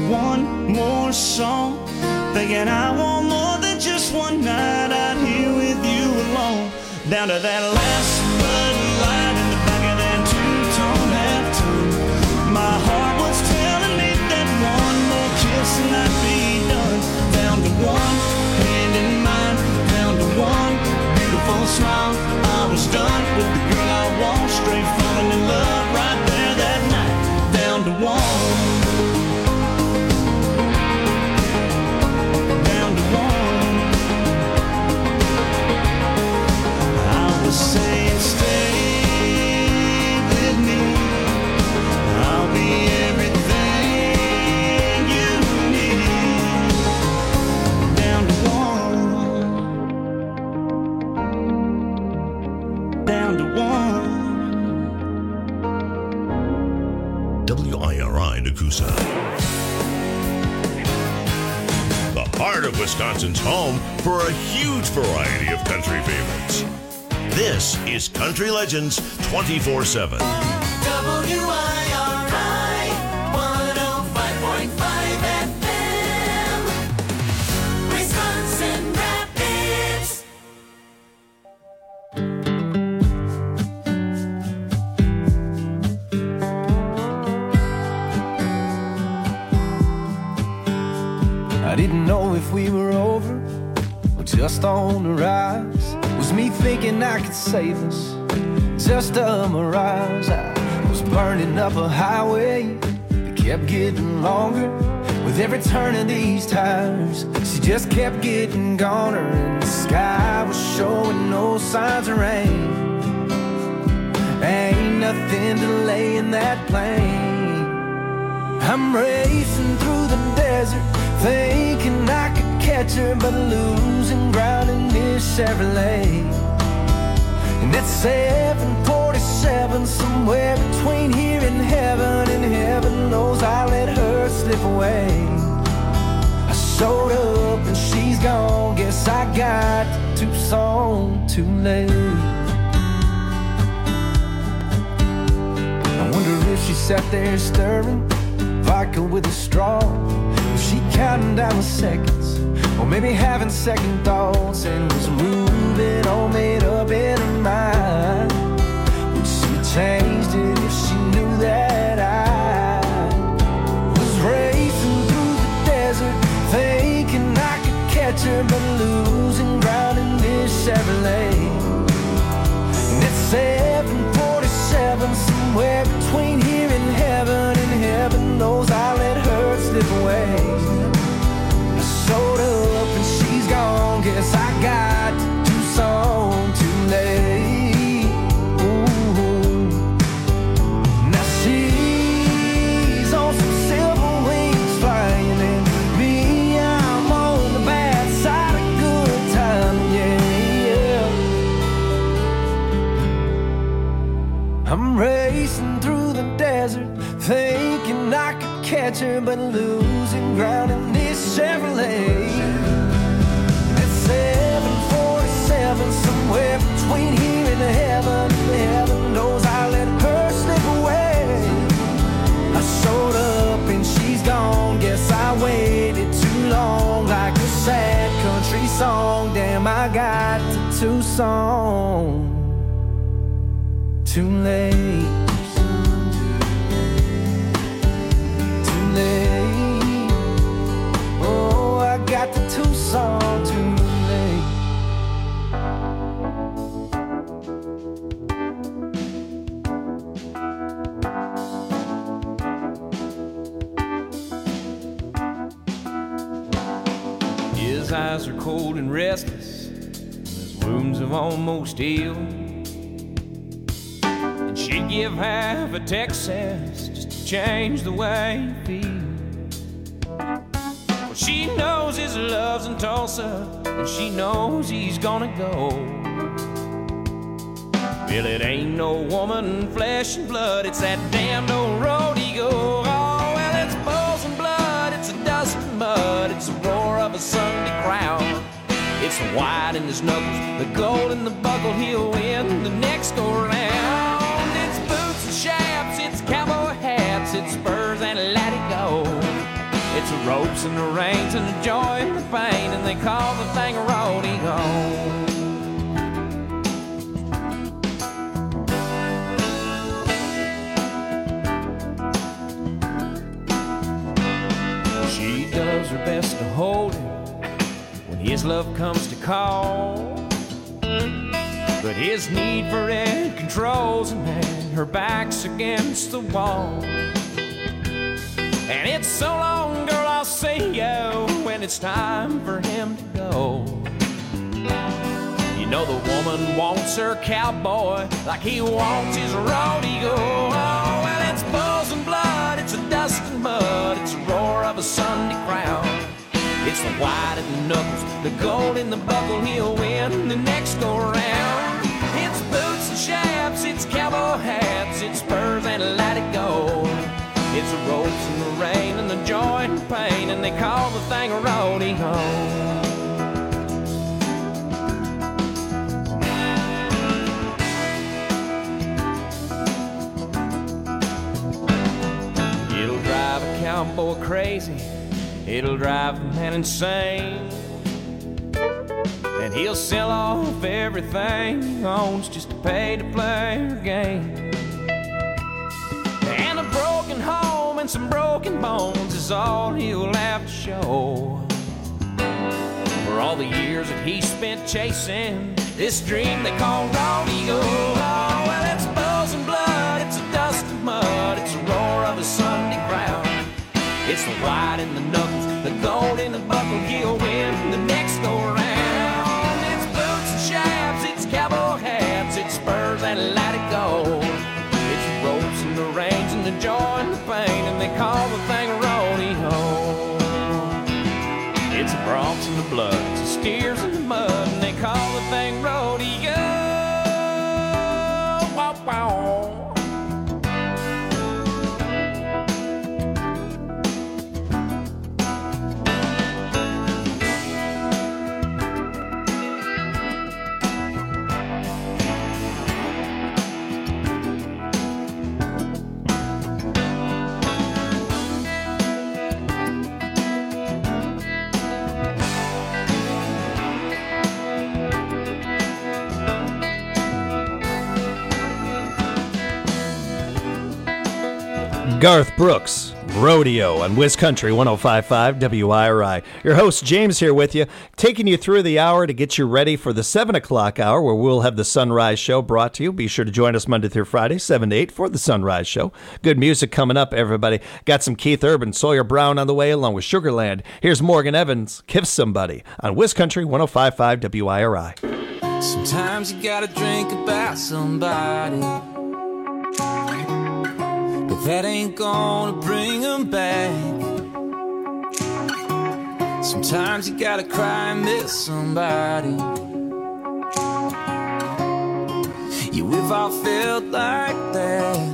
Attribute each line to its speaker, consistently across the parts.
Speaker 1: one more song, thinking I want more than just one night out here with you alone. Down to that last Bud Light in the back of that two-tone half-tone. My heart was telling me that one more kiss and I'd be done. Down to one hand in mine, down to one beautiful smile. I was done with the girl I want, straight falling in love right there that night. Down to one. Down to one. I was saying stay with me. I'll be everything you need. Down to one. Down to one.
Speaker 2: WIRI Nakusa. The heart of Wisconsin's home for a huge variety of country favorites. This is Country Legends 24/7.
Speaker 3: WIRI 105.5 FM, Wisconsin Rapids.
Speaker 4: I didn't know if we were over or just on the rise. Was me thinking I could save us, just a mirage. I was burning up a highway that kept getting longer. With every turn of these tires, she just kept getting goner. And the sky was showing no signs of rain. Ain't nothing delaying that plane. I'm racing through the desert, thinking I could catch her, but losing ground in this Chevrolet. And at 747, somewhere between here and heaven knows I let her slip away. I showed up and she's gone, guess I got to Tucson too late. I wonder if she sat there stirring vodka with a straw. Was she counting down the seconds, or maybe having second thoughts, and was moving all made up in her mind? Would she changed it if she knew that I was racing through the desert, thinking I could catch her, but losing ground in this Chevrolet? And at 747, somewhere between here and heaven knows I let her slip away. I showed up and she's gone, guess I got to Tucson too late. Ooh. Now she's on some silver wings flying, and me, I'm on the bad side of good time, yeah. I'm racing through the desert, thinking I could catch her, but losing ground in this Chevrolet. At 747, somewhere between here and heaven knows I let her slip away. I showed up and she's gone, guess I waited too long, like a sad country song. Damn, I got to Tucson too late. Oh, I got the Tucson too late. His eyes are cold and restless, his wounds have almost healed. And she'd give half a Texas just to change the way you feel. Well, she knows his love's in Tulsa, and she knows he's gonna go. Well, it ain't no woman, flesh and blood, it's that damned old rodeo. Oh, well, it's bulls and blood, it's a dust and mud, it's the roar of a Sunday crowd. It's the white in his knuckles, the gold in the buckle, he'll win the next go round. It's boots and chaps, it's cowboy hats, it's spurs and a laddie go. It's ropes and the reins and the joy and the pain, and they call the thing a rodeo. She does her best to hold him when his love comes to call, but his need for it controls him, and her back's against the wall. And it's so long, girl, I'll see you when it's time for him to go. You know the woman wants her cowboy like he wants his rodeo. Oh, well, it's bulls and blood, it's a dust and mud, it's a roar of a Sunday crowd. It's the white and the knuckles, the gold in the buckle, he'll win the next go round. It's boots and chaps, it's cowboy hats, it's spurs and let it go. It's the ropes and the rain and the joy and the pain, and they call the thing a rodeo. It'll drive a cowboy crazy, it'll drive a man insane, and he'll sell off everything he owns just to pay to play her game. And a broken home and some broken bones is all he'll have to show for all the years that he spent chasing this dream they call rodeo. Oh, well, it's bulls and blood, it's a dust and mud, it's a roar of a Sunday crowd. It's the white and the knuckles, the gold in the buckle, he'll win the next go round. It's boots and chaps, it's cowboy hats, it's spurs and let it go. It's the ropes and the reins and the joy and the pain, and they call the thing a rodeo. It's the broncs and the blood, it's the steers and the mud, and they call the thing rodeo. Wow, wow.
Speaker 5: Garth Brooks, Rodeo on Wiz Country 105.5 WIRI. Your host James here with you, taking you through the hour to get you ready for the 7 o'clock hour where we'll have the Sunrise Show brought to you. Be sure to join us Monday through Friday, 7 to 8 for the Sunrise Show. Good music coming up, everybody. Got some Keith Urban, Sawyer Brown on the way along with Sugarland. Here's Morgan Evans, Kiss Somebody on Wiz Country 105.5 WIRI.
Speaker 4: Sometimes you gotta drink about somebody, but that ain't gonna bring them back. Sometimes you gotta cry and miss somebody. Yeah, we've all felt like that.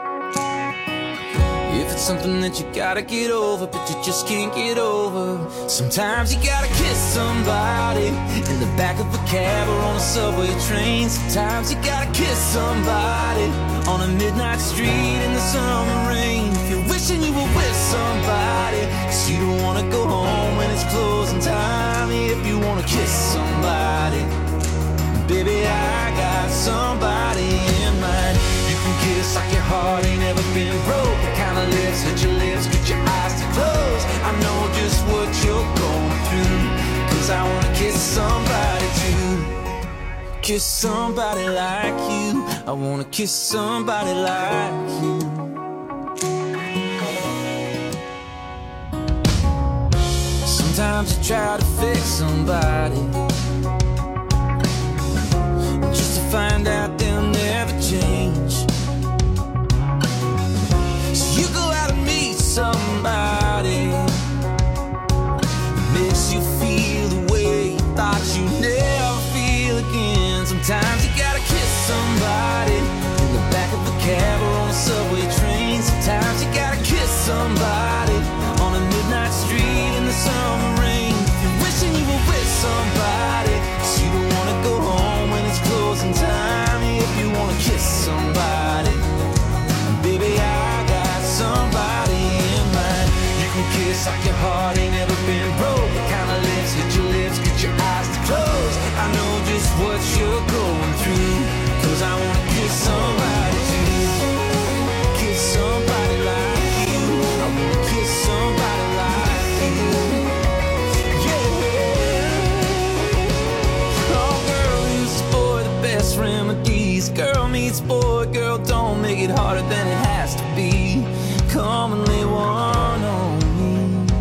Speaker 4: If it's something that you gotta get over, but you just can't get over. Sometimes you gotta kiss somebody in the back of a cab or on a subway train. Sometimes you gotta kiss somebody on a midnight street in the summer rain. If you're wishing you were with somebody, 'cause you don't wanna go home when it's closing time. If you wanna kiss somebody, baby, I got somebody in mind. You can kiss like your heart ain't ever been broke. The kind of lips that your lips get your eyes to close. I know just what you're going through, 'cause I wanna kiss somebody too. Kiss somebody like you. I wanna kiss somebody like you. Sometimes you try to fix somebody just to find out they'll never change. So you go out and meet somebody that makes you feel the way you thought you never feel again. Sometimes you gotta kiss somebody in the back of a cab or on a subway train. Sometimes you gotta kiss somebody on a midnight street in the summer rain. If you're wishing you were with somebody, 'cause you don't wanna go home when it's closing time. heart ain't never been broke. The kind of lips, hit your lips, get your eyes to close. I know just what you're going through, 'cause I wanna kiss somebody too. Kiss somebody like you. I wanna kiss somebody like you. Yeah. Oh, girl, who's the boy, the best remedies? Girl meets boy, girl, don't make it harder than it has to be. Come and lay one on me.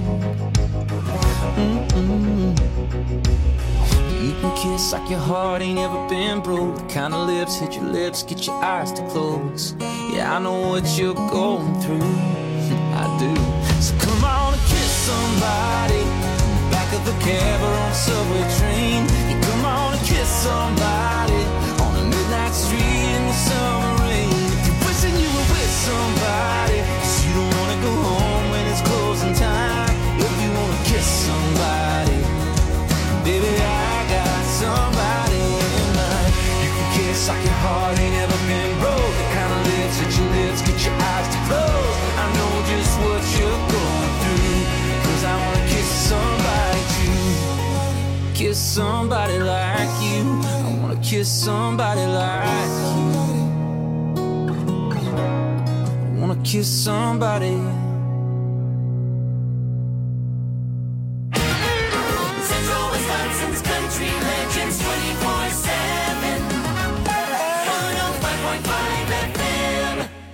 Speaker 4: You can kiss like your heart ain't ever been broke. The kind of lips, hit your lips, get your eyes to close. Yeah, I know what you're going through. I do. So come on and kiss somebody in the back of a cab or on a subway train. Yeah, come on and kiss somebody on a midnight street in the summer rain. If you're wishing you were with somebody, 'cause you don't wanna go home when it's closing time. If you wanna kiss somebody, baby, I got somebody in mind. You can kiss like your heart ain't ever been broke. The kind of lips that your lips get your eyes to close. I know just what you're going through, 'cause I wanna kiss somebody too. Kiss somebody like you. I wanna kiss somebody like you. I wanna kiss somebody.
Speaker 3: Central Wisconsin's Country Legends 24/7. 105.5 FM.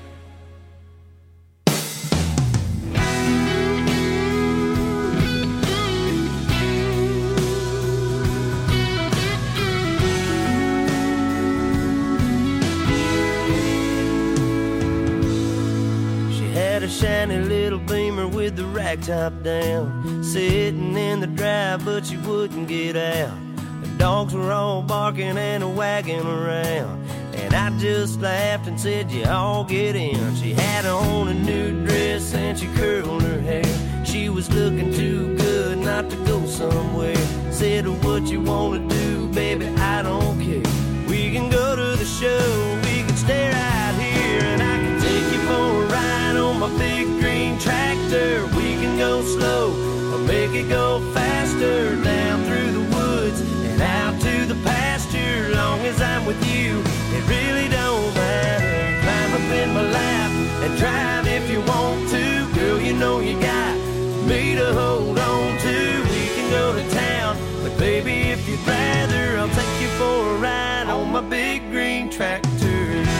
Speaker 6: She had a shiny little Beamer with the rack top down, sitting in the drive, but she wouldn't get out. The dogs were all barking and wagging around, and I just laughed and said, "You all get in." She had on a new dress and she curled her hair. She was looking too good not to go somewhere. Said, "What you wanna do, baby, I don't care. We can go to the show, we can stay right here, and I can take you for a ride on my big green tractor. We can go slow or make it go faster, down through the woods and out to the pasture. Long as I'm with you, it really don't matter. Climb up in my lap and drive if you want to. Girl, you know you got me to hold on to. We can go to town, but baby, if you'd rather, I'll take you for a ride on my big green tractor.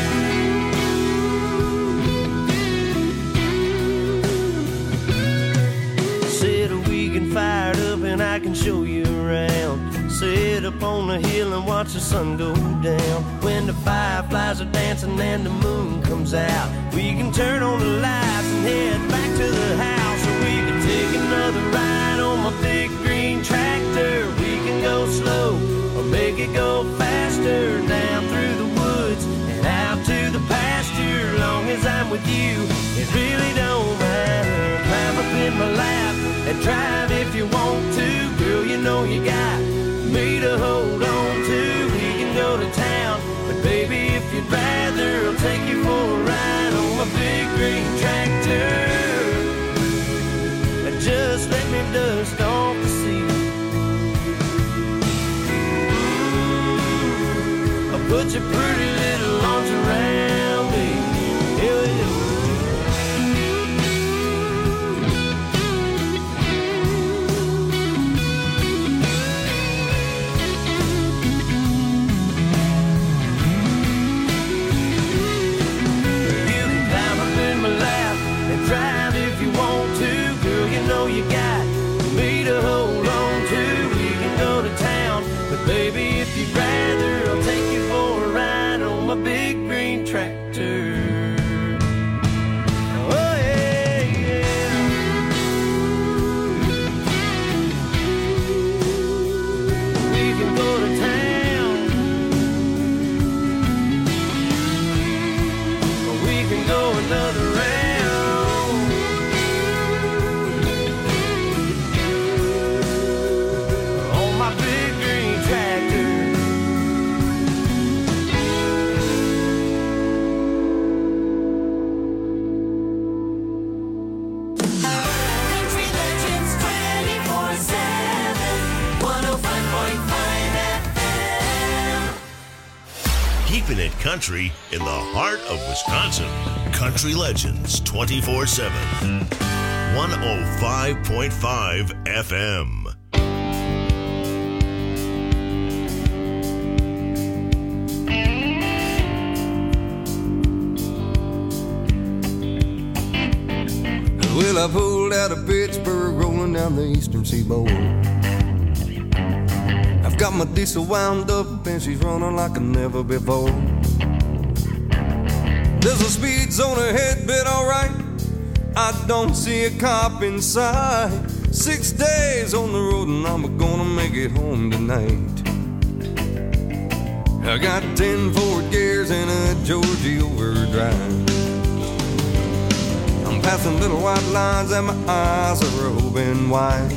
Speaker 6: Said we can fire it up and I can show you around. Sit up on the hill and watch the sun go down. When the fireflies are dancing and the moon comes out, we can turn on the lights and head back to the house. Or we can take another ride on my big green tractor. We can go slow or make it go faster, down through the woods and out to the pasture. Long as I'm with you, it really don't matter. Climb up in my lap and drive if you want to. Girl, you know you got me to hold on to. We can go to town, but baby, if you'd rather, I'll take you for a ride on my big green tractor. And just let me dust off the seat. I'll put your pretty little arms around me. Yeah, yeah. Drive if you want to, girl, you know you got me to hold on to. We can go to town, but baby, if you'd rather, I'll take you for a ride
Speaker 2: keeping it country in the heart of Wisconsin. Country Legends 24/7. 105.5 FM.
Speaker 7: Well, I pulled out of Pittsburgh, rolling down the eastern seaboard. I've got my diesel wound up and she's running like never before. There's a speed zone ahead, but alright, I don't see a cop in sight. 6 days on the road and I'm gonna make it home tonight. I got 10 forward gears and a Georgie overdrive. I'm passing little white lines and my eyes are open wide.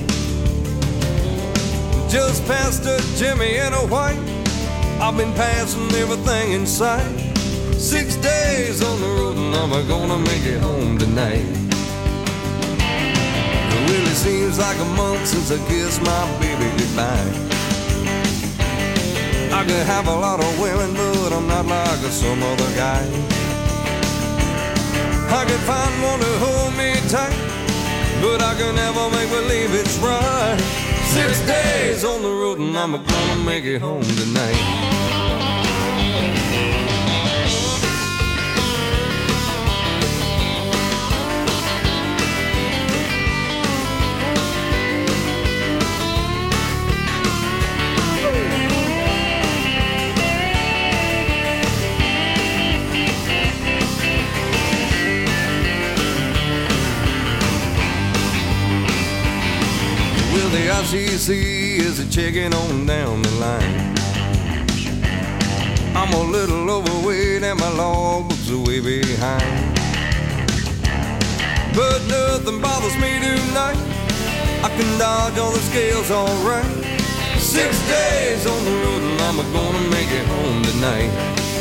Speaker 7: Just past a Jimmy and a white, I've been passing everything in sight. 6 days on the road and I'm gonna make it home tonight. Well, it seems like a month since I kissed my baby goodbye. I could have a lot of women, but I'm not like some other guy. I could find one to hold me tight, but I can never make believe it's right. 6 days on the road and I'm gonna make it home tonight. The ICC is a checking on down the line. I'm a little overweight and my logbook's way behind, but nothing bothers me tonight. I can dodge all the scales alright. 6 days on the road and I'm gonna make it home tonight.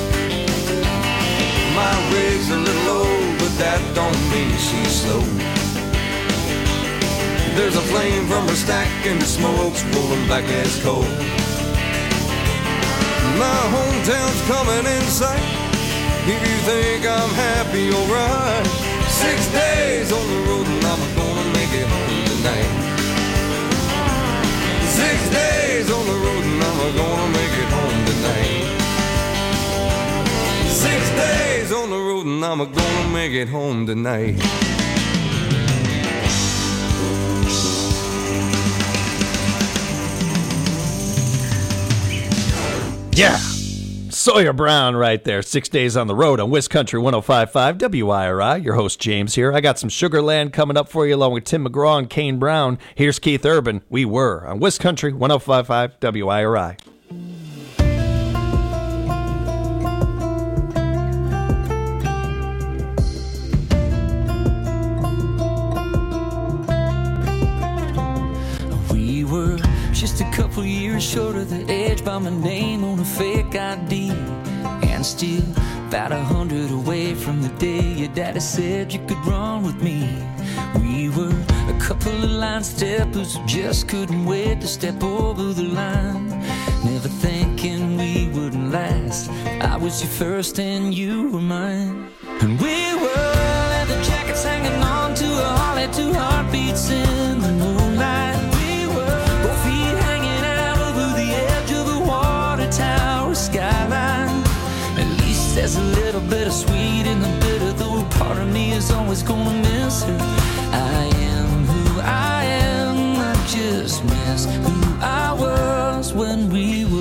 Speaker 7: My rig's a little old, but that don't mean she's slow. There's a flame from her stack and the smoke's rolling back as coal. My hometown's coming in sight. If you think I'm happy, alright. 6 days on the road and I'm gonna make it home tonight. 6 days on the road and I'm gonna make it home tonight. 6 days on the road and I'm gonna make it home tonight.
Speaker 5: Yeah, Sawyer Brown right there. 6 days on the road on Wisconsin 105.5 WIRI. Your host James here. I got some Sugarland coming up for you along with Tim McGraw and Kane Brown. Here's Keith Urban. We were on Wisconsin 105.5 WIRI.
Speaker 8: Just a couple years short of the edge by my name on a fake ID, and still about 100 away from the day your daddy said you could run with me. We were a couple of line steppers who just couldn't wait to step over the line, never thinking we wouldn't last. I was your first and you were mine, and we were leather jackets hanging on to a Harley, 2 heartbeats in the moonlight. Skyline. At least there's a little bit of sweet in the bitter, though part of me is always gonna miss her. I am who I am, I just miss who I was when we were.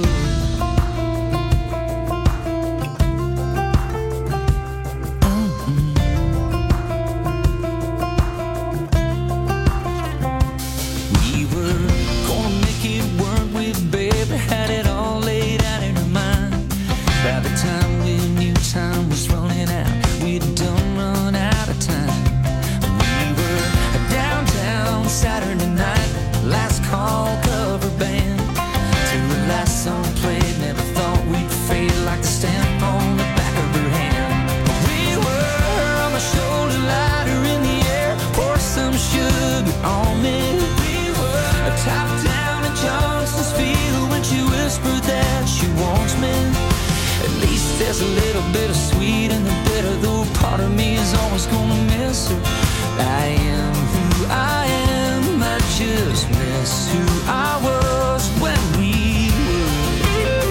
Speaker 8: We were gonna make it work with baby, had it all laid out in her mind. By the time we knew time was running out, we'd done run out of time. We were downtown Saturday night, last call cover band, till the last song played. Never thought we'd fade like the stamp on the back of her hand. We were on my shoulder, lighter in the air, pour some sugar on me. We were top down in Johnson's Field when she whispered that she wants me. At least least there's a little bit of sweet in the bitter, though part of me is always gonna miss her. I am who I am, I just miss who I was when we were.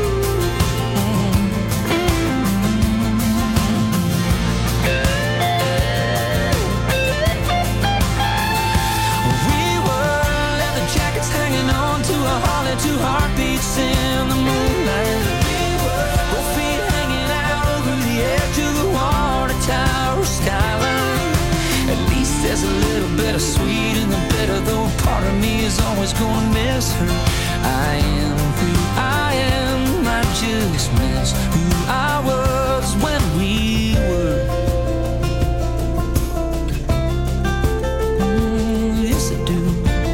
Speaker 8: We were leather jackets hanging on to a Harley, two heartbeats in the moonlight. Both feet hanging out over the edge of the water tower skyline. At least there's a little bit of sweet in the bitter, though part of me is always gonna miss her. I am who I am, I just miss who I was when we were. Yes, I do.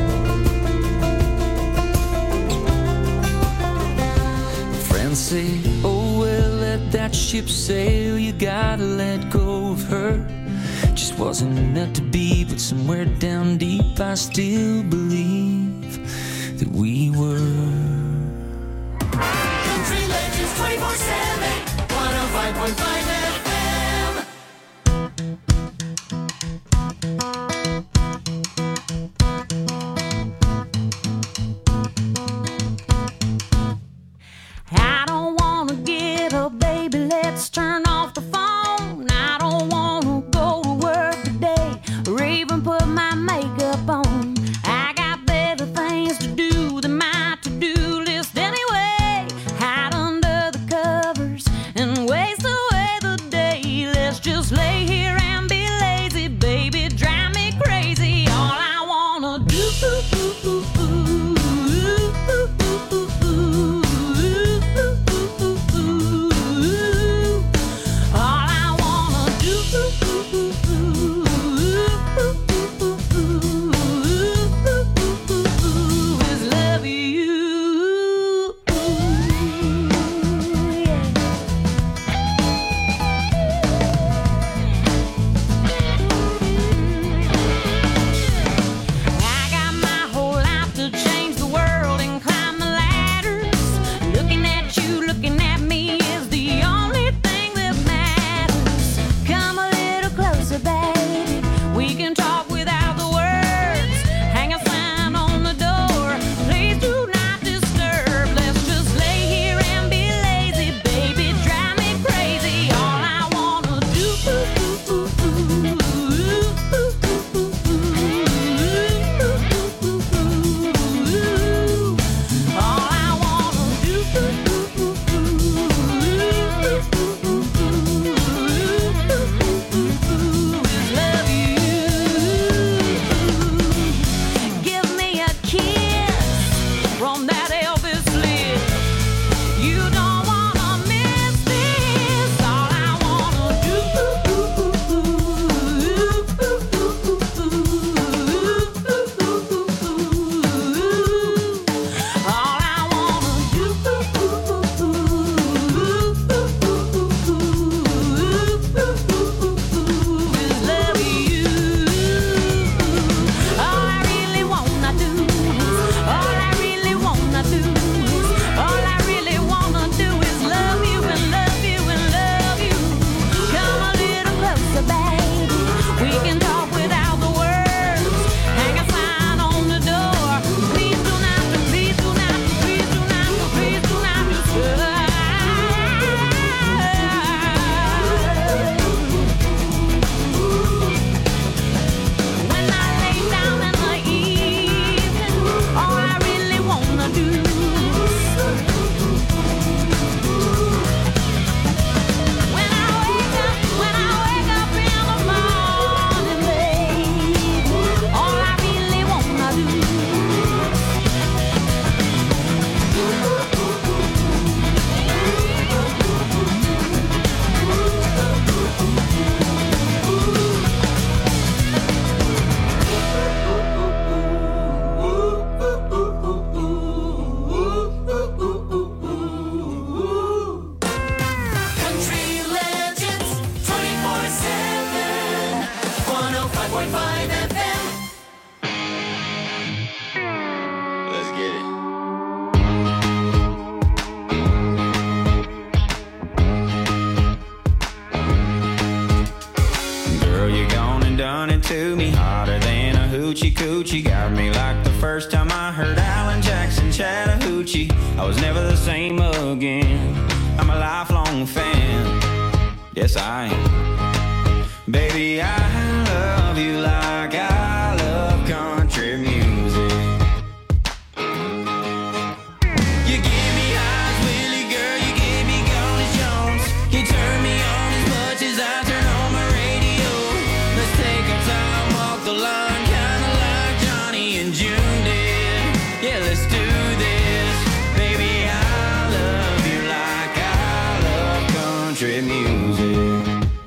Speaker 8: Friends say, oh well, let that ship sail, you gotta let go of her. Just wasn't meant to be, but somewhere down deep I still believe that we were.
Speaker 3: Country Legends 24/7, 105.5 FM.
Speaker 9: I don't wanna get up, baby, let's turn off the phone. I don't wanna go to work today or even put my makeup on. I got better things to do than my to-do list anyway. Hide under the covers and waste away the day. Let's just lay here and be lazy, baby, drive me crazy. All I wanna do all I wanna do is love you. I got my whole life
Speaker 10: hoochie coochie got me like the first time I heard Alan Jackson Chattahoochee. I was never the same again. I'm a lifelong fan. Yes, I am. Baby, I love you like I love country music. You give me highs, Willie, girl, you give me Gordon Jones. You turn me on as much as I turn on my radio. Let's take our time off the line, kinda like Johnny and June did. Yeah, let's do this. Baby, I love you like I love country music.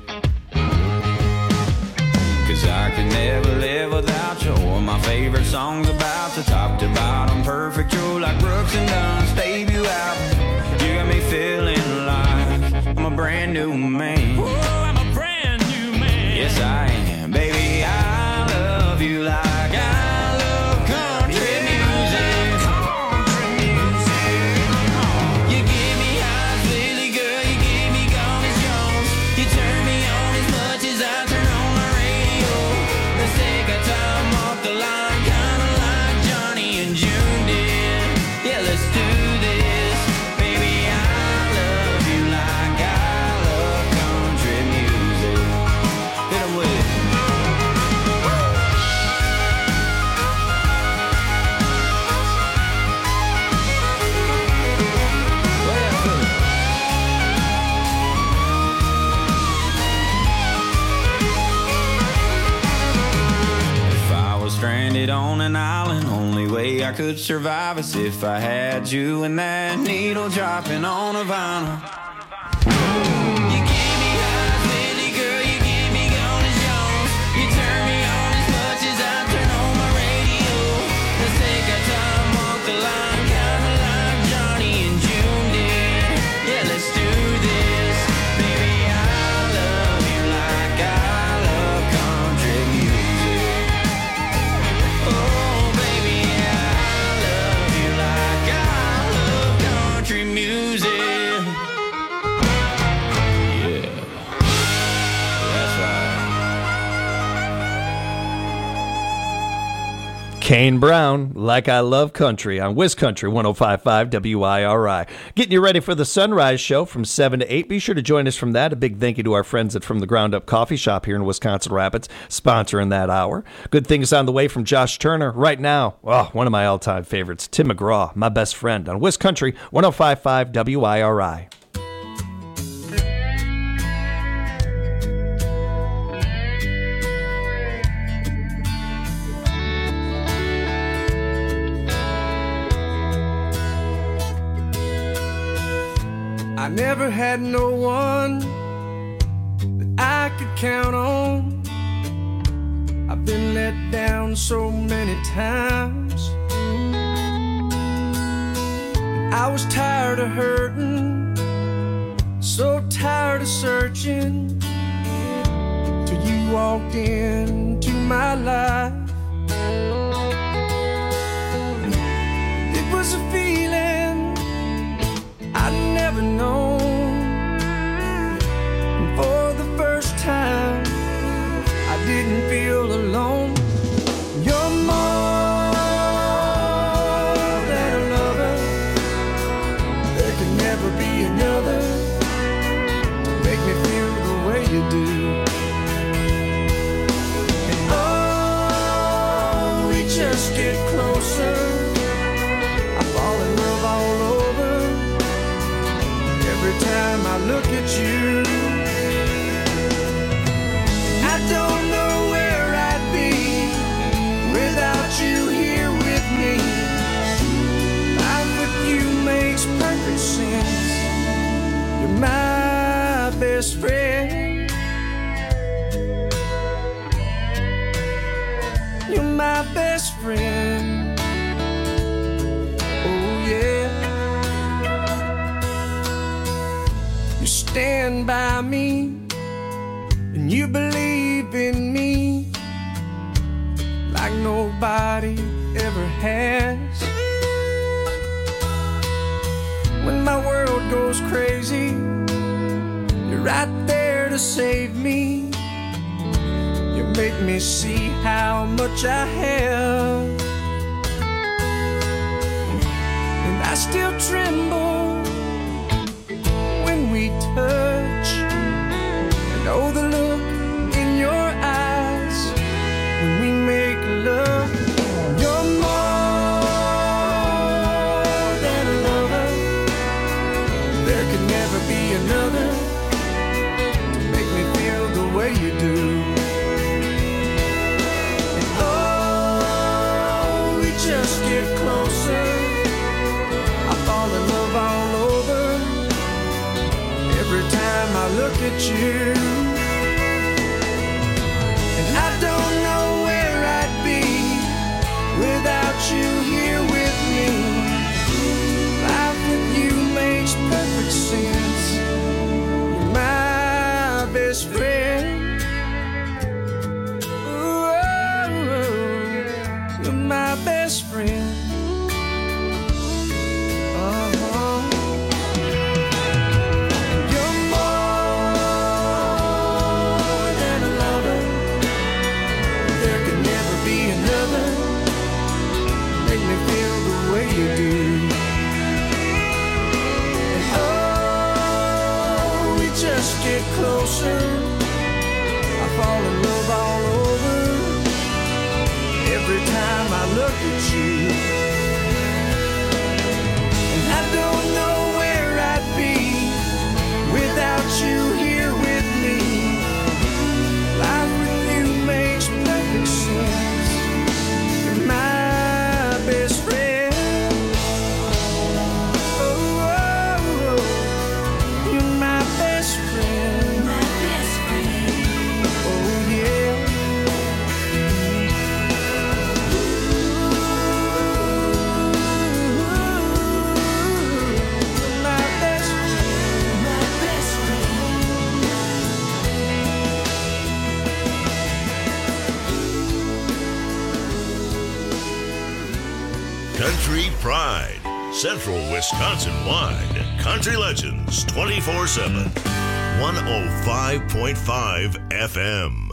Speaker 10: Cause I could never live without you. My favorite songs about the top to bottom, perfect. You're like Brooks and Dunn's debut album. You got me feeling like I'm a brand new man. Whoa, I'm a brand new man. Yes, I am. Baby, I love you like I love country music. Country music. You give me highs, Lily girl, you give me Gordon Jones. You turn me on as much as I turn on my radio. Let's take our time off the line, kinda like Johnny and June did. Yeah, let's do this. Baby, I love you like I love country music. Hit 'em with it. If I was stranded on an island, only way I could survive is if I had you and that needle dropping on a vinyl. You give me highs, Lily girl, you give me Gordon Jones. You turn me on as much as I turn on my radio. Let's take our time off the line, kinda like Johnny and June did. Yeah, let's do this. Baby, I love you like I love country music. Oh, baby, I love you like I love country music. Yeah, that's right.
Speaker 5: Kane Brown, Like I Love Country on Wiz Country 105.5 WIRI. Getting you ready for the Sunrise Show from 7 to 8. Be sure to join us from that. A big thank you to our friends at From the Ground Up Coffee Shop here in Wisconsin Rapids, sponsoring that hour. Good things on the way from Josh Turner. Right now, one of my all-time favorites, Tim McGraw, My Best Friend on Wiz Country 105.5 WIRI.
Speaker 4: I never had no one that I could count on. I've been let down so many times. And I was tired of hurting, so tired of searching, till you walked into my life. It was a feeling I'd never known. And for the first time, I didn't feel alone. You're more than a lover. There can never be another to make me feel the way you do. And oh, we just get closer. I fall in love all over. Every time I look at you, I don't know where I'd be without you here with me. Life with you makes perfect sense. You're my best friend. You're my best friend. Oh yeah. You stand by me and you believe in me like nobody ever has. When my world goes crazy, you're right there to save me. You make me see
Speaker 11: how much I have, and I still tremble when we touch. And oh, the look in your eyes when we make love. You're more than a lover. There could never be another to make me feel the way you do. And oh, we just get closer. I fall in love all over every time I look at you. And I don't know where I'd be without you here with me. Life with you makes perfect sense. You're my best friend. Ooh, you're my best friend. You're more than a lover. There could never be another. Make me feel the way you do. And oh, we just get closer. I fall in love all over every time I look at you. And I don't know where I'd be without you here with me. Life with you makes perfect sense. You're my best friend. Oh, oh, oh. You're my best friend. My best friend. Oh, yeah. My best friend. My best
Speaker 2: Country Pride, Central Wisconsin wide. Country Legends 24/7. 105.5 FM.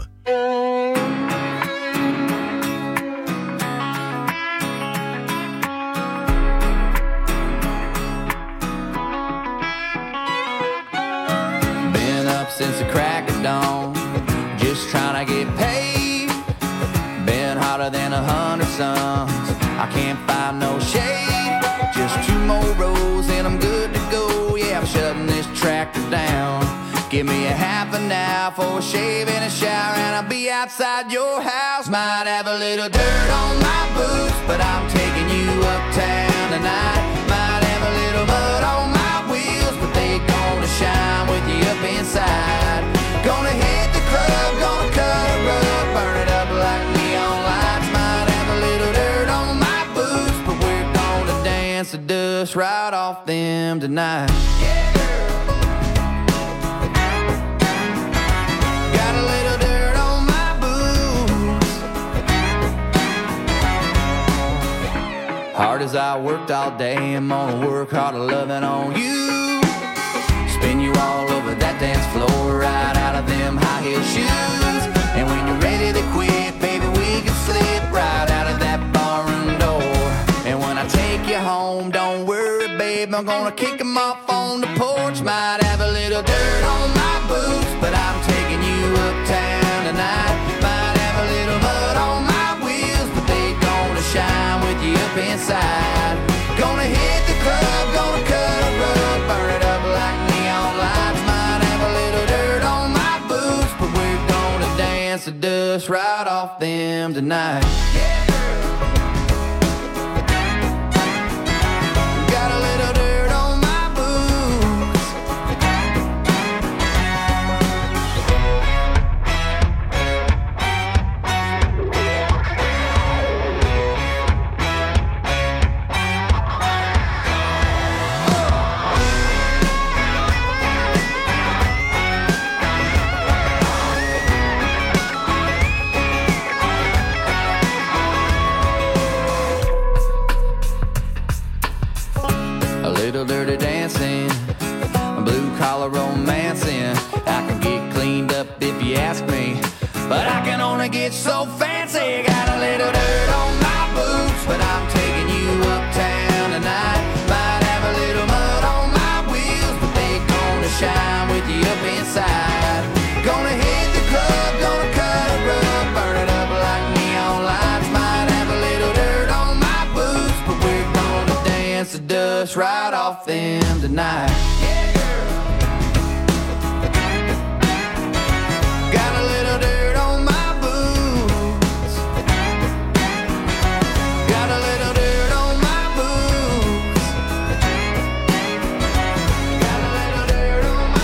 Speaker 8: Been up since the crack of dawn, just trying to get paid. Been hotter than 100 suns, I can't find no shade. Just 2 more rows and I'm good to go. Yeah, I'm shutting this tractor down. Give me a half an hour for a shave and a shower, and I'll be outside your house. Might have a little dirt on my boots, but I'm taking you uptown tonight. Might have a little mud on my wheels, but they gonna shine with you up inside. Gonna hit the club, gonna cut a rug, burn it up like neon lights. Might have a little dirt on my boots, but we're gonna dance the dust right off them tonight. Got a little dirt on my boots. Hard as I worked all day, I'm gonna work harder loving on you. Spin you all over that dance floor, right out of them high heel shoes. And when you're ready to quit, baby, we can slip right out of that barroom door. And when I take you home, don't worry, babe, I'm gonna kick them off on the porch. Might have a little dirt on my boots, but I'm taking you uptown tonight. Might have a little mud on my wheels, but they gonna shine with you up inside. Gonna hit the club, gonna cut a rug, burn it up like neon lights. Might have a little dirt on my boots, but we're gonna dance the dust right off them tonight. Got a little dirt on my boots.
Speaker 4: gets the dust right off them tonight. Yeah, girl. Got a little dirt on my boots. Got a little dirt on my boots. Got a little dirt on my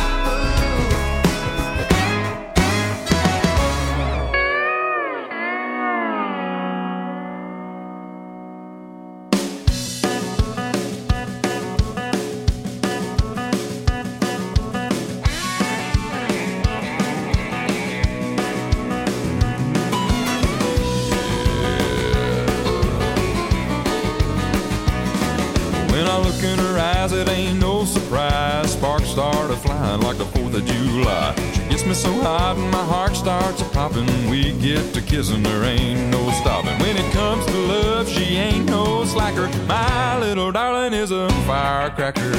Speaker 7: When I look in her eyes, it ain't no surprise. Sparks started flying like the 4th of July. She gets me so hot and my heart starts a-popping. We get to kissing, there ain't no stopping. When it comes to love, she ain't no slacker. My little darling is a firecracker.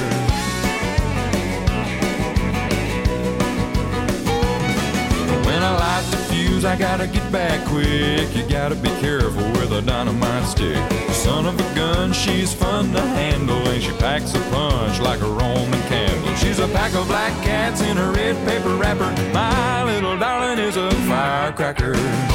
Speaker 7: When I light the fuse, I gotta get back quick. You gotta be careful with a dynamite stick. Son of a gun, she's fun to handle, and she packs a punch like a Roman candle. She's a pack of black cats in a red paper wrapper. My little darling is a firecracker.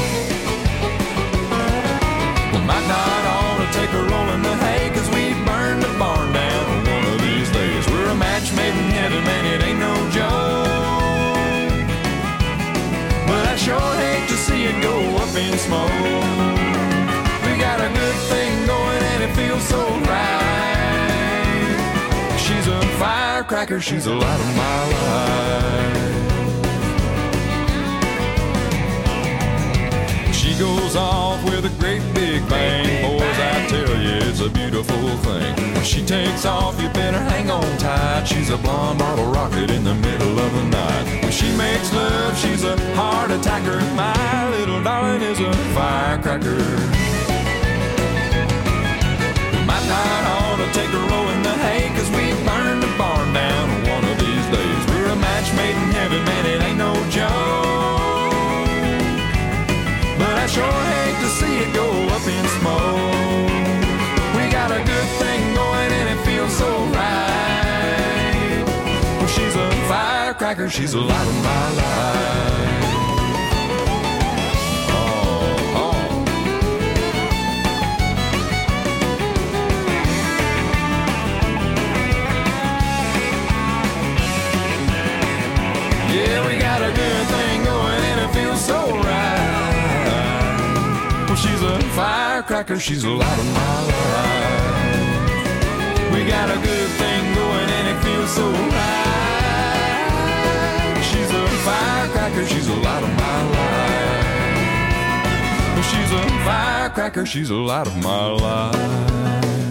Speaker 7: We might not ought to take a roll in the hay, 'cause we burn the barn down one of these days. We're a match made in heaven, man, it ain't no joke. But I sure hate to see it go up in smoke. We got a good thing going and it feels so right. She's a firecracker, she's the light of my life. She goes off with a great big bang. Boys, I tell you, it's a beautiful thing. When she takes off, you better hang on tight. She's a blonde bottle rocket in the middle of the night. When she makes love, she's a heart attacker. My little darling is a firecracker. We might not ought to take a roll in the hay, 'cause we burn the barn down one of these days. We're a match made in heaven, man, it ain't no joke. But I sure hate to see it go up in smoke. We got a good thing going and it feels so right. Well, she's a firecracker, she's the light of my life. Yeah, we got a good thing going and it feels so right. Well, she's a firecracker, she's the light of my life. We got a good thing going and it feels so right. She's a firecracker, she's the light of my life. Well, she's a firecracker, she's the light of my life.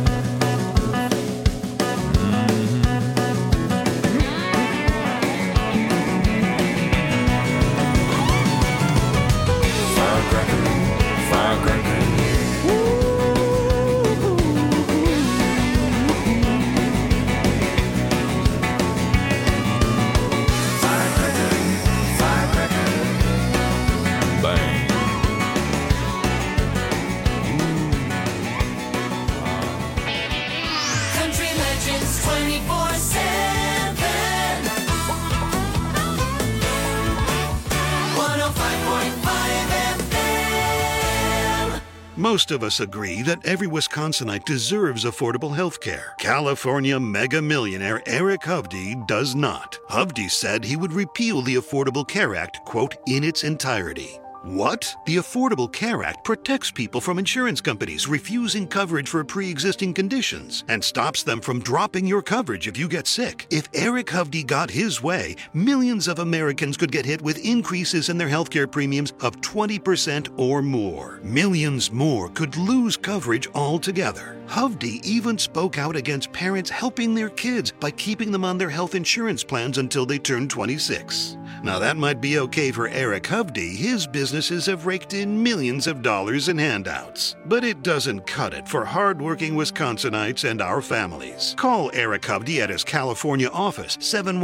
Speaker 12: Most of us agree that every Wisconsinite deserves affordable health care. California mega millionaire Eric Hovde does not. Hovde said he would repeal the Affordable Care Act, quote, in its entirety. What? The Affordable Care Act protects people from insurance companies refusing coverage for pre-existing conditions and stops them from dropping your coverage if you get sick. If Eric Hovde got his way, millions of Americans could get hit with increases in their healthcare premiums of 20% or more. Millions more could lose coverage altogether. Hovde even spoke out against parents helping their kids by keeping them on their health insurance plans until they turn 26. Now that might be okay for Eric Hovde. His businesses have raked in millions of dollars in handouts. But it doesn't cut it for hardworking Wisconsinites and our families. Call Eric Hovde at his California office,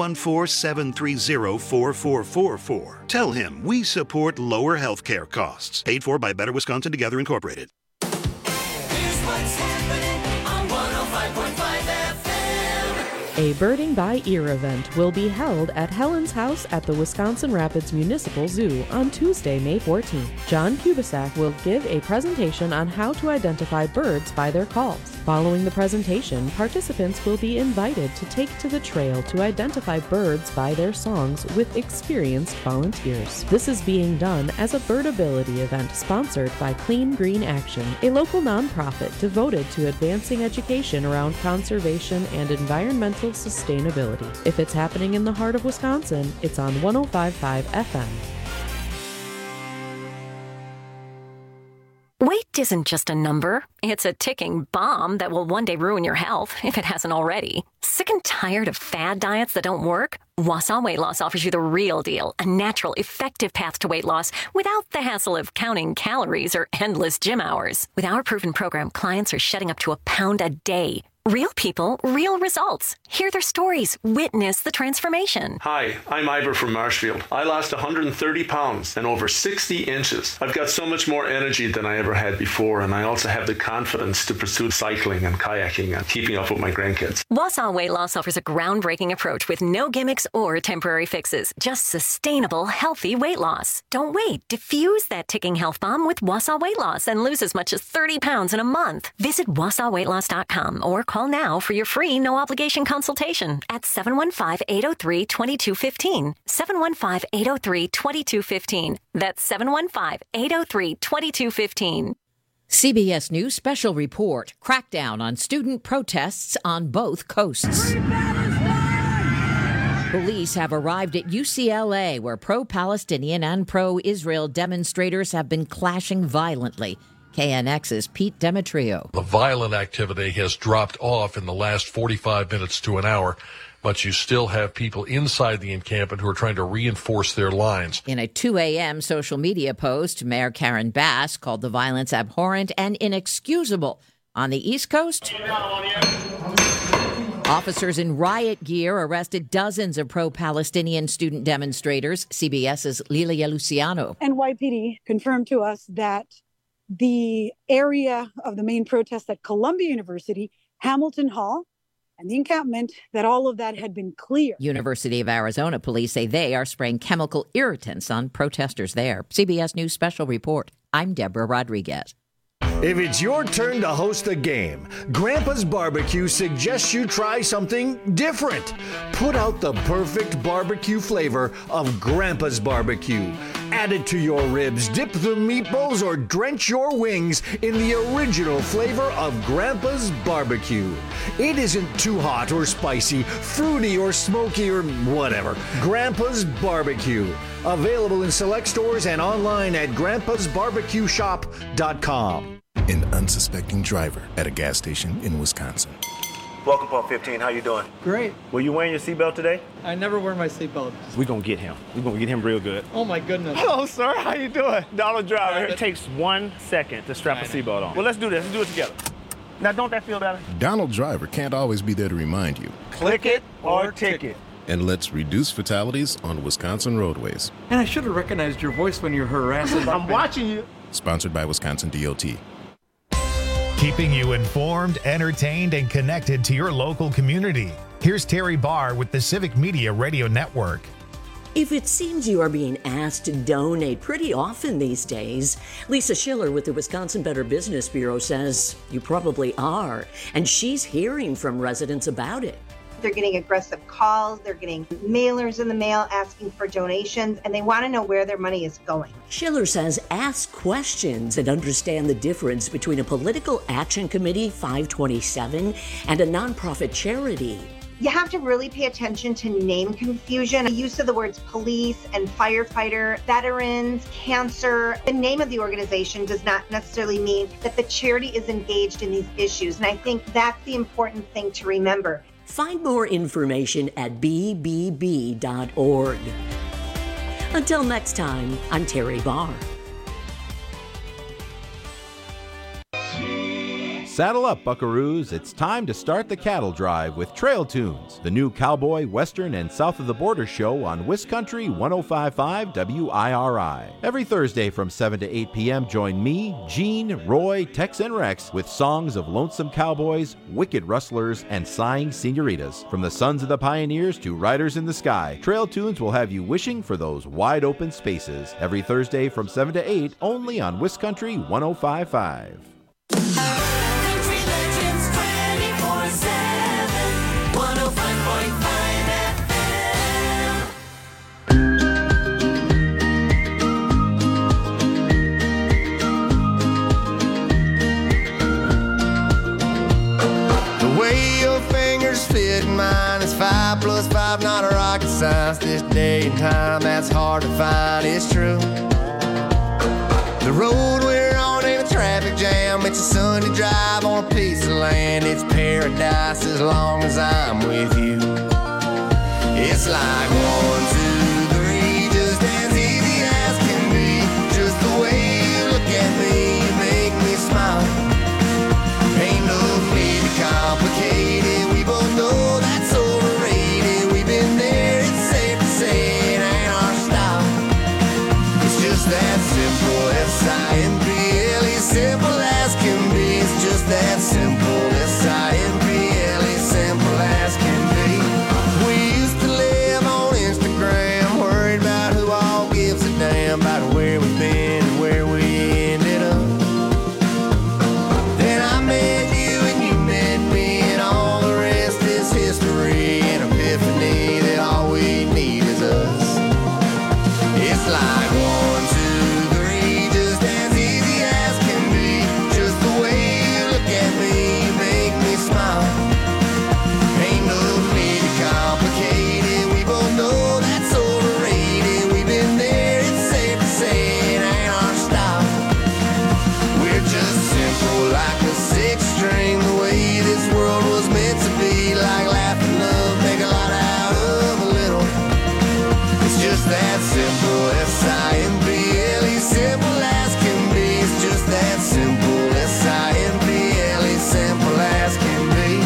Speaker 12: 714-730-4444. Tell him we support lower health care costs. Paid for by Better Wisconsin Together Incorporated.
Speaker 3: Here's what's happening on 105.5
Speaker 13: A Birding by Ear event will be held at Helen's House at the Wisconsin Rapids Municipal Zoo on Tuesday, May 14th. John Kubisak will give a presentation on how to identify birds by their calls. Following the presentation, participants will be invited to take to the trail to identify birds by their songs with experienced volunteers. This is being done as a birdability event sponsored by Clean Green Action, a local nonprofit devoted to advancing education around conservation and environmental sustainability. If it's happening in the heart of Wisconsin, it's on 105.5 FM.
Speaker 14: Weight isn't just a number. It's a ticking bomb that will one day ruin your health, if it hasn't already. Sick and tired of fad diets that don't work? Wausau Weight Loss offers you the real deal, a natural, effective path to weight loss without the hassle of counting calories or endless gym hours. With our proven program, clients are shedding up to a pound a day. Real people, real results. Hear their stories. Witness the transformation.
Speaker 15: Hi, I'm Ivor from Marshfield. I lost 130 pounds and over 60 inches. I've got so much more energy than I ever had before, and I also have the confidence to pursue cycling and kayaking and keeping up with my grandkids.
Speaker 14: Wausau Weight Loss offers a groundbreaking approach with no gimmicks or temporary fixes, just sustainable, healthy weight loss. Don't wait. Diffuse that ticking health bomb with Wausau Weight Loss and lose as much as 30 pounds in a month. Visit WausauWeightLoss.com or call now for your free no-obligation consultation at 715-803-2215. 715-803-2215. That's 715-803-2215.
Speaker 16: CBS News special report, crackdown on student protests on both coasts. Police have arrived at UCLA, where pro-Palestinian and pro-Israel demonstrators have been clashing violently. KNX's Pete Demetrio.
Speaker 17: The violent activity has dropped off in the last 45 minutes to an hour, but you still have people inside the encampment who are trying to reinforce their lines.
Speaker 16: In a 2 a.m. social media post, Mayor Karen Bass called the violence abhorrent and inexcusable. On the East Coast, officers in riot gear arrested dozens of pro-Palestinian student demonstrators. CBS's Lilia Luciano.
Speaker 18: NYPD confirmed to us that the area of the main protest at Columbia University, Hamilton Hall, and the encampment, that all of that had been clear.
Speaker 16: University of Arizona police say they are spraying chemical irritants on protesters there. CBS News special report. I'm Deborah Rodriguez.
Speaker 19: If it's your turn to host a game, Grandpa's Barbecue suggests you try something different. Put out the perfect barbecue flavor of Grandpa's Barbecue. Add it to your ribs, dip the meatballs, or drench your wings in the original flavor of Grandpa's Barbecue. It isn't too hot or spicy, fruity or smoky or whatever. Grandpa's Barbecue. Available in select stores and online at grandpasbarbecueshop.com.
Speaker 20: An unsuspecting driver at a gas station in Wisconsin.
Speaker 21: Welcome, Pump 15. How you doing?
Speaker 22: Great.
Speaker 21: Were you wearing your seatbelt today?
Speaker 22: I never wear my seatbelt.
Speaker 21: We're going to get him. We're going to get him real good.
Speaker 22: Oh, my goodness.
Speaker 21: Hello, sir. How you doing? Donald Driver. It takes 1 second to strap a seatbelt on. Well, let's do this. Let's do it together. Now, don't that feel better?
Speaker 20: Donald Driver can't always be there to remind you.
Speaker 21: Click it or ticket.
Speaker 20: And let's reduce fatalities on Wisconsin roadways.
Speaker 22: And I should have recognized your voice when you're harassing.
Speaker 21: I'm watching you.
Speaker 20: Sponsored by Wisconsin DOT.
Speaker 23: Keeping you informed, entertained, and connected to your local community. Here's Terry Barr with the Civic Media Radio Network.
Speaker 24: If it seems you are being asked to donate pretty often these days, Lisa Schiller with the Wisconsin Better Business Bureau says you probably are, and she's hearing from residents about it.
Speaker 25: They're getting aggressive calls, they're getting mailers in the mail asking for donations, and they want to know where their money is going.
Speaker 24: Schiller says ask questions and understand the difference between a political action committee, 527, and a nonprofit charity.
Speaker 25: You have to really pay attention to name confusion. The use of the words police and firefighter, veterans, cancer. The name of the organization does not necessarily mean that the charity is engaged in these issues, and I think that's the important thing to remember.
Speaker 24: Find more information at bbb.org. Until next time, I'm Terry Barr.
Speaker 1: Saddle up, buckaroos. It's time to start the cattle drive with Trail Tunes, the new cowboy, western, and south of the border show on WisCountry 105.5 WIRI. Every Thursday from 7 to 8 p.m., join me, Gene, Roy, Tex, and Rex with songs of lonesome cowboys, wicked rustlers, and sighing senoritas. From the sons of the pioneers to riders in the sky, Trail Tunes will have you wishing for those wide open spaces. Every Thursday from 7 to 8, only on WisCountry 105.5.
Speaker 3: Country Legends 24/7, 105.5 FM.
Speaker 11: The way your fingers fit in mine is 5 + 5, not a rocket science. This day and time, that's hard to find, it's true. The road we're on ain't a traffic jam. It's a Sunday drive on a piece of land. It's paradise as long as I'm with you. It's like 1, 2, 3, just as easy as can be. Just the way you look at me, you make me smile. Ain't no need to complicate it. We both know that's overrated. We've been there, it's safe to say it ain't our style. It's just that simple, S-I-M-P-L-E, simple as can be. It's just that simple, S-I-M-P-L-E, simple as can be. We used to live on Instagram, worried about who all gives a damn about where we've been and where we ended up. Then I met you and you met me, and all the rest is history. An epiphany that all we need is us. It's like 1, 2, 3, just as easy as can be. Just the way you look at me, you make me smile. Ain't no need to complicate it. We both know that's overrated. We've been there, it's safe to say it ain't our style. We're just simple like a 6-string, the way this world was meant to be. Like laugh and love, make a lot out of a little. It's just that simple, S-I-M-P-L-E, simple as can be. It's just that simple, S-I-M-P-L-E, simple as can be.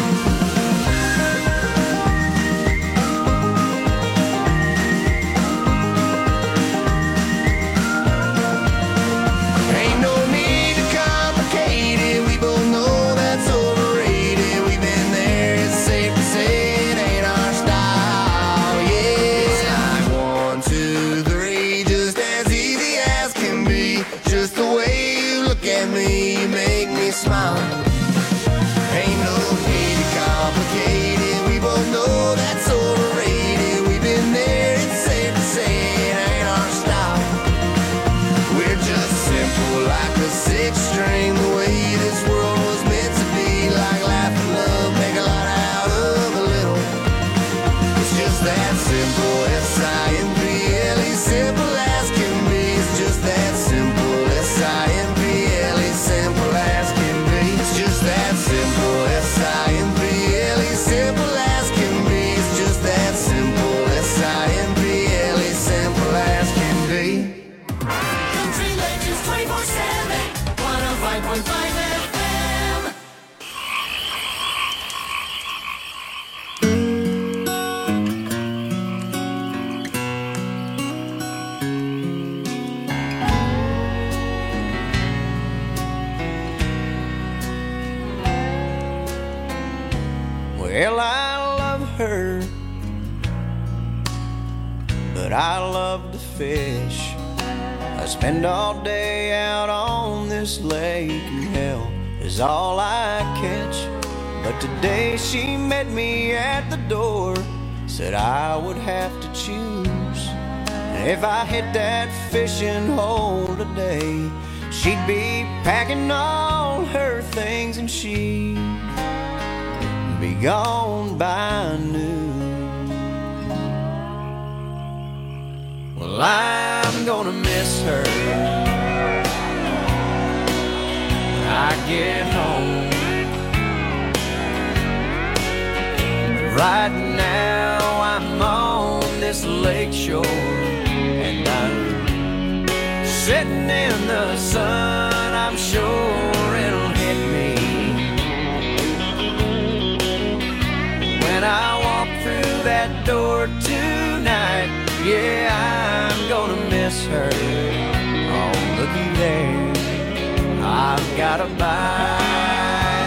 Speaker 11: Ain't no need to complicate it. We both know that's overrated. We've been there, it's safe to say it ain't our style. Yeah, it's like 1, 2, 3, just as easy as can be. Just the way you look at me, you make me smile. Ain't no need to complicate it. We both know that's overrated. We've been there, it's safe to say it ain't our style. We're just simple like a 6-string, the way this world was meant to be. Like laugh and love, make a lot out of a little. It's just that simple, S-I-M-P-L-E, simple as can be. It's just that simple, S-I-M-P-L-E, simple as can be. It's just that simple, S-I-M-P-L-E, simple as can be. It's just that simple, S-I-M-P-L-E, simple as can be.
Speaker 3: Country Legends 24/7, 105.5 FM.
Speaker 11: Well, I love her, but I love to fish. I spend all day out on this lake, and hell is all I catch. But today she met me at the door, said I would have to choose. And if I hit that fishing hole today, she'd be packing all her things and she'd be gone by noon. Well, I'm gonna miss her when I get home. Right now I'm on this lake shore, and I'm sitting in the sun. I'm sure it'll hit me
Speaker 4: that door tonight. Yeah, I'm gonna miss her. Oh, looky there, I've got a bite.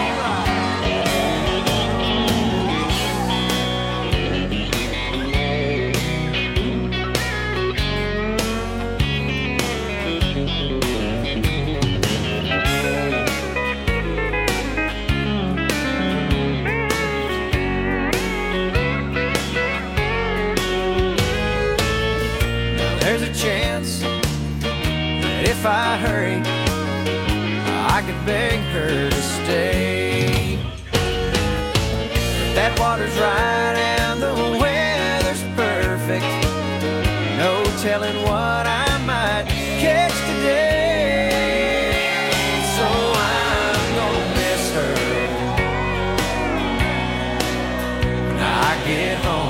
Speaker 4: There's a chance that if I hurry, I could beg her to stay. That water's right and the weather's perfect. No telling what I might catch today. So I'm gonna miss her when I get home.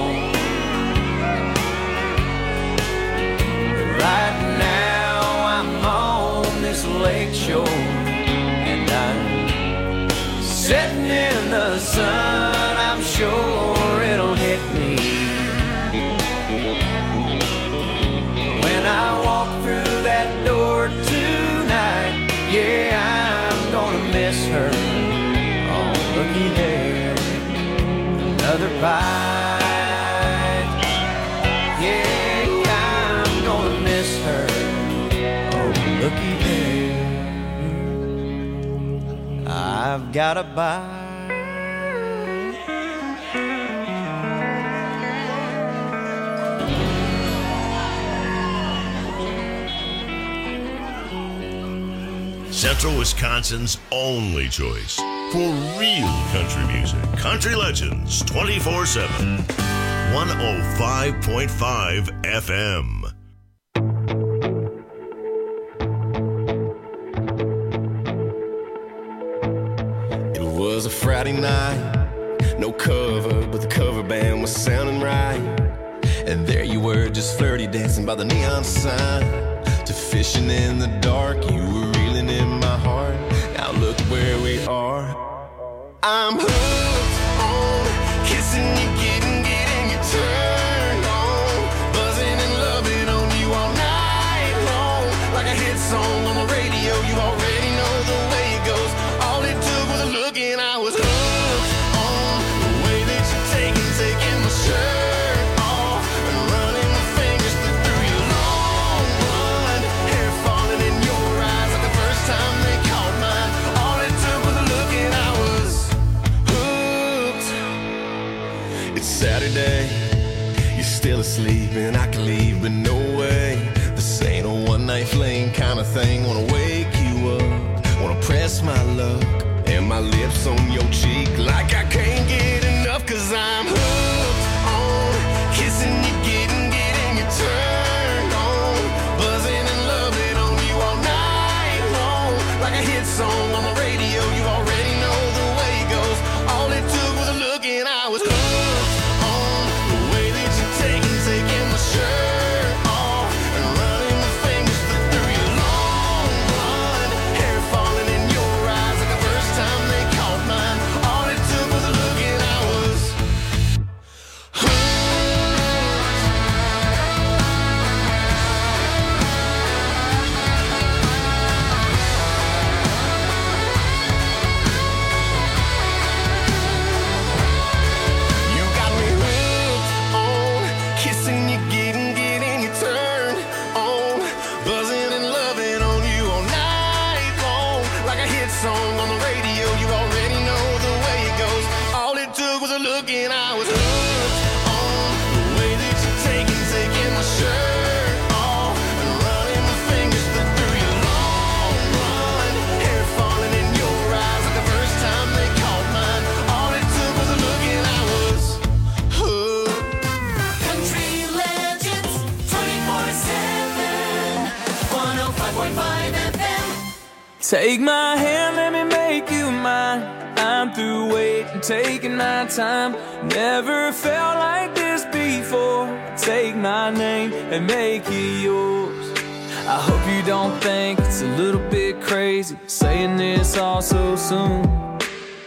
Speaker 4: Right now I'm on this lake shore and I'm sitting in the sun. I'm sure it'll hit me when I walk through that door tonight. Yeah, I'm gonna miss her. Oh, looky there, another bite. Yeah, I'm gonna miss her. Oh, looky there, I've got a bite.
Speaker 2: Central Wisconsin's only choice for real country music. Country Legends 24/7. 105.5 FM.
Speaker 5: It was a Friday night, no cover, but the cover band was sounding right. And there you were, just flirty dancing by the neon sign. To fishing in the dark, you were reeling in my heart. Now look where we are. I'm hooked on kissing you, getting you turned on, buzzing and loving on you all night long. Like a hit song on the radio, you already know the way it goes. All it took was a look and I was hooked on the way that you're taking my shirt off and running my fingers through your long blonde hair, falling in your eyes like the first time they caught mine. All it took was a look and I was hooked. It's Saturday, you're still asleep and I can leave, but no way. This ain't a one night fling kind of thing. Wanna wake you up, wanna press my luck and my lips on your cheek like I can't get enough. Cause I'm hooked on kissing you, getting you turned on, buzzing and loving on you all night long. Like a hit song on the radio, you already know the way it goes. All it took was a look and I was hooked on the way that you're taking my shirt off and running my fingers through your long blonde hair, falling in your eyes like the first time they caught mine. All it took was a look and I was You got me hooked on kissing you, getting you turned on, buzzing and loving on you all night long. Like a hit song on the radio, you already know the way it goes. All it took was a look and I was hooked on the way that you're taking my shirt off and running my fingers through your long blonde hair, falling in your eyes like the first time they caught mine. All it took was a look and I was hooked.
Speaker 3: Country Legends 24/7. 105.5 FM.
Speaker 4: Take my hand, let me make you mine. I'm through waiting, taking my time. Never felt like this before. Take my name and make it yours. I hope you don't think it's a little bit crazy saying this all so soon.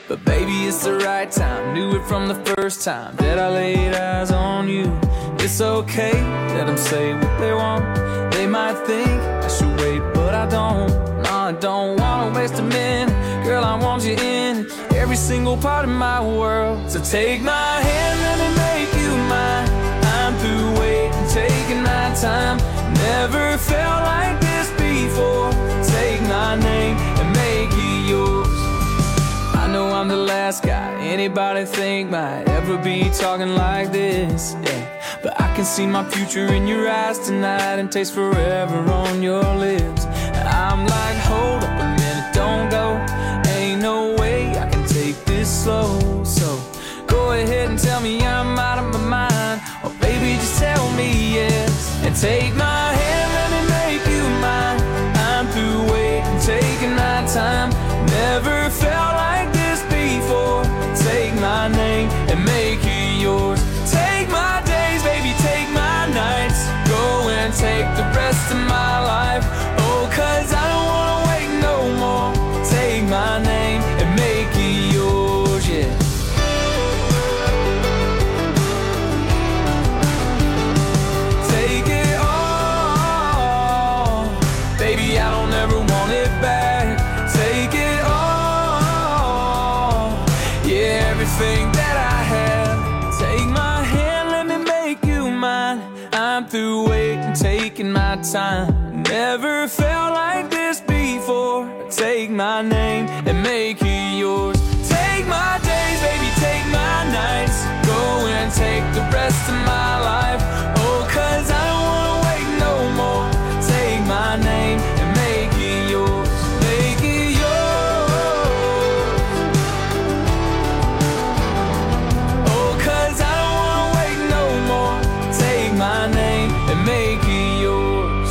Speaker 4: But baby, it's the right time. Knew it from the first time that I laid eyes on you. It's okay, let them say what they want. They might think I should wait, but I don't. No, I don't wanna waste a minute. Girl, I want you in every single part of my world. So take my hand, let me make you mine. I'm through waiting, taking my time. Never felt like this before. Take my name and make it yours. I know I'm the last guy anybody think might ever be talking like this, yeah. But I can see my future in your eyes tonight and taste forever on your lips. I'm like, hold up a minute, don't go. Ain't no way I can take this slow. So go ahead and tell me I'm out of my mind, or baby, just tell me yes. And take my hand, let me make you mine. I'm through waiting, taking my time. Never felt like this before. Take my name and make it yours. Take my days, baby, take my nights. Go and take the rest of my life. Oh, 'cause I don't wanna wait no more. Take my name and make it yours, yeah. Take it all, baby, I don't ever want it back. Take it all, yeah, everything that I have. Take my hand, let me make you mine. I'm through waiting, taking my time. Never felt like this before. Take my name and make it yours. Take my days, baby, take my nights. Go and take the rest of my life. Oh, 'cause I don't wanna wait no more. Take my name and make it yours. Make it yours. Oh, 'cause I don't wanna wait no more. Take my name and make it yours.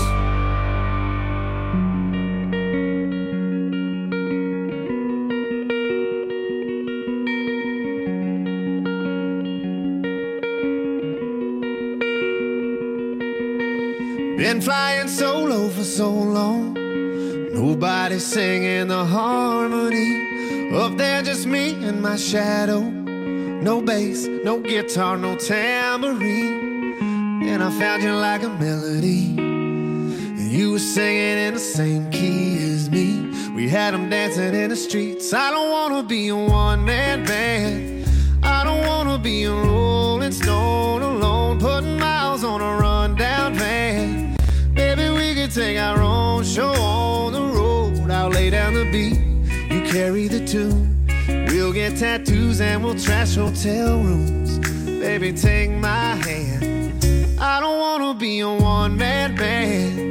Speaker 11: Been flying solo for so long. Nobody singing the harmony. Up there just me and my shadow. No bass, no guitar, no tambourine. And I found you like a melody. And you were singing in the same key as me. We had them dancing in the streets. I don't wanna be a one-man band. I don't wanna be a Rolling Stone alone, putting miles on a rundown van. Baby, we could take our own show on the road. I'll lay down the beat, you carry the tune. We'll get tattoos and we'll trash hotel rooms. Baby, take my hand. I don't wanna be a one-man band.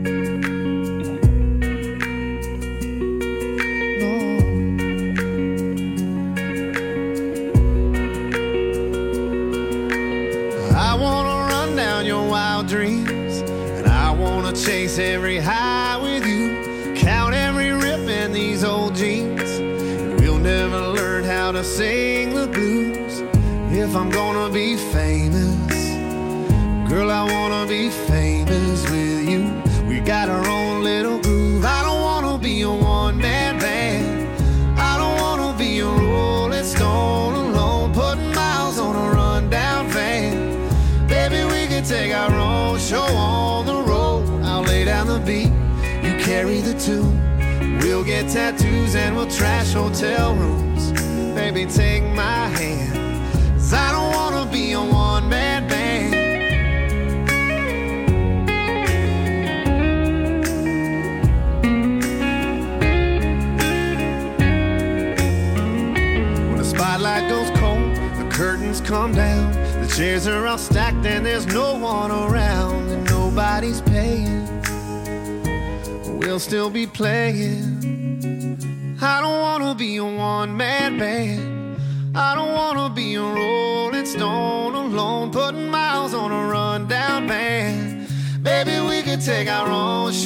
Speaker 11: Dreams, and I wanna chase every high with you, count every rip in these old jeans. We'll never learn how to sing the blues. If I'm gonna be famous, girl, I wanna be famous with you. We got our own little groove. I don't wanna be a one-man band. I don't wanna be a Rolling Stone alone, putting miles on a rundown van. Baby, we can take our own show on the road. I'll lay down the beat, you carry the tune. We'll get tattoos and we'll trash hotel rooms. Baby, take my hand, 'cause I don't wanna be a one-man band. When the spotlight goes cold, the curtains come down. The chairs are all stacked and there's no one around, and nobody's paying. We'll still be playing. I don't wanna be a one-man band. I don't wanna be a Rolling Stone alone, putting miles on a rundown van. Baby, we could take our own show